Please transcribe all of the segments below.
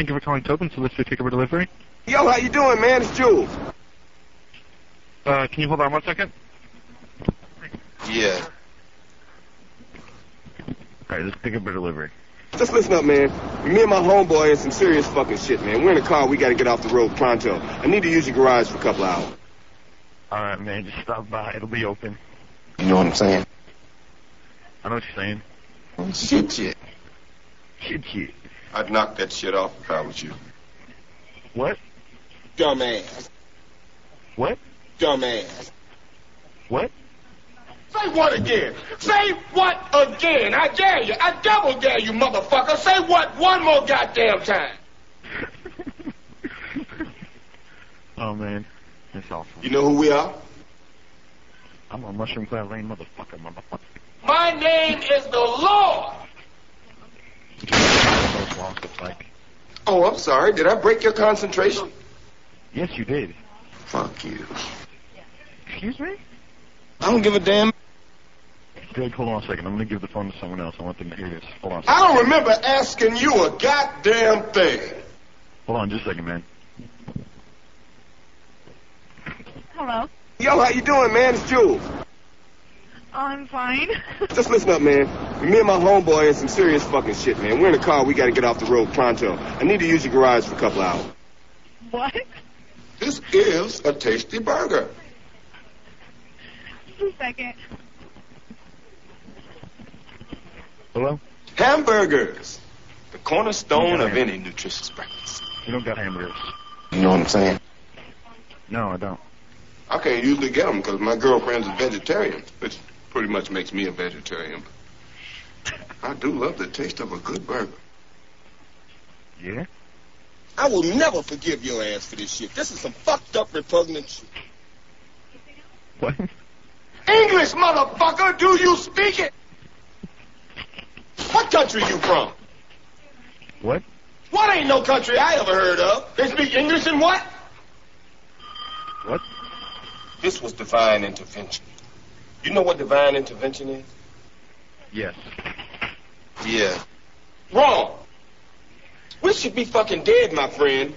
Thank you for calling Tobin Solicitor Takeover Delivery. Yo, how you doing, man? It's Jules. Can you hold on 1 second? Yeah. Alright, this is Takeover Delivery. Just listen up, man. Me and my homeboy in some serious fucking shit, man. We're in a car. We gotta get off the road pronto. I need to use your garage for a couple hours. Alright, man, just stop by. It'll be open. You know what I'm saying? I know what you're saying. Oh, shit. Shit. I'd knock that shit off if I was you. What? Dumbass. What? Dumbass. What? Say what again? Say what again? I dare you. I double dare you, motherfucker. Say what one more goddamn time. Oh, man. That's awful. You know who we are? I'm a Mushroom Cloud Lane motherfucker. My name is the Lord. Oh, I'm sorry. Did I break your concentration? Yes, you did. Fuck you. Excuse me? I don't give a damn. Greg, hold on a second. I'm going to give the phone to someone else. I want them to hear this. Hold on a I second. don't remember asking you a goddamn thing. Hold on just a second, man. Hello. Yo, how you doing, man? It's Jules. I'm fine. Just listen up, man. Me and my homeboy in some serious fucking shit, man. We're in a car. We gotta get off the road pronto. I need to use your garage for a couple hours. What? This is a tasty burger. Just a second. Hello? Hamburgers. The cornerstone of any nutritious breakfast. You don't got hamburgers. You know what I'm saying? No, I don't. I can't usually get them because my girlfriend's a vegetarian, which pretty much makes me a vegetarian. I do love the taste of a good burger. Yeah? I will never forgive your ass for this shit. This is some fucked up, repugnant shit. What? English, motherfucker! Do you speak it? What country you from? What? What ain't no country I ever heard of? They speak English in what? What? This was divine intervention. You know what divine intervention is? Yes. Yeah. Wrong. We should be fucking dead, my friend.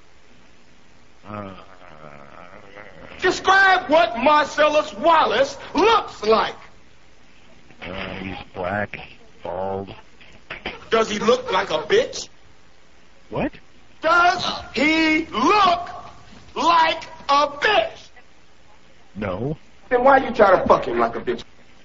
Describe what Marcellus Wallace looks like. He's black, bald. Does he look like a bitch? What? Does he look like a bitch? No. Then why you try to fuck him like a bitch?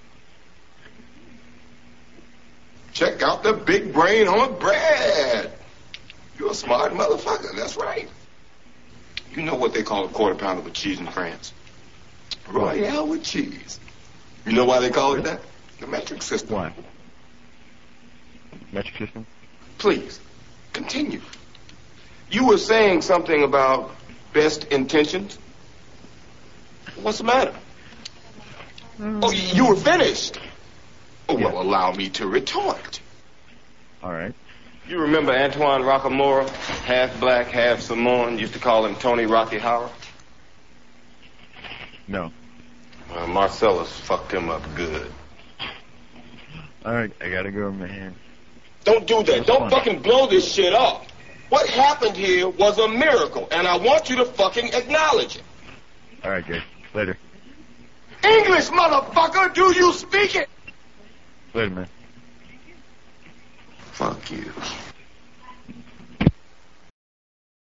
Check out the big brain on bread. You're a smart motherfucker, that's right. You know what they call a quarter pounder with cheese in France? Royale with cheese. You know why they call it that? The metric system. Why? Metric system? Please, continue. You were saying something about best intentions? What's the matter? Oh, you were finished. Oh, Yeah. well, allow me to retort. All right. You remember Antoine Rockamora, half black, half Samoan, used to call him Tony Rocky Howard? No. Marcellus fucked him up good. All right, I gotta go, man. Don't do that. That's Don't fine. fucking blow this shit up. What happened here was a miracle, and I want you to fucking acknowledge it. All right, Greg. Later. English, motherfucker, do you speak it? Later, man. Fuck you.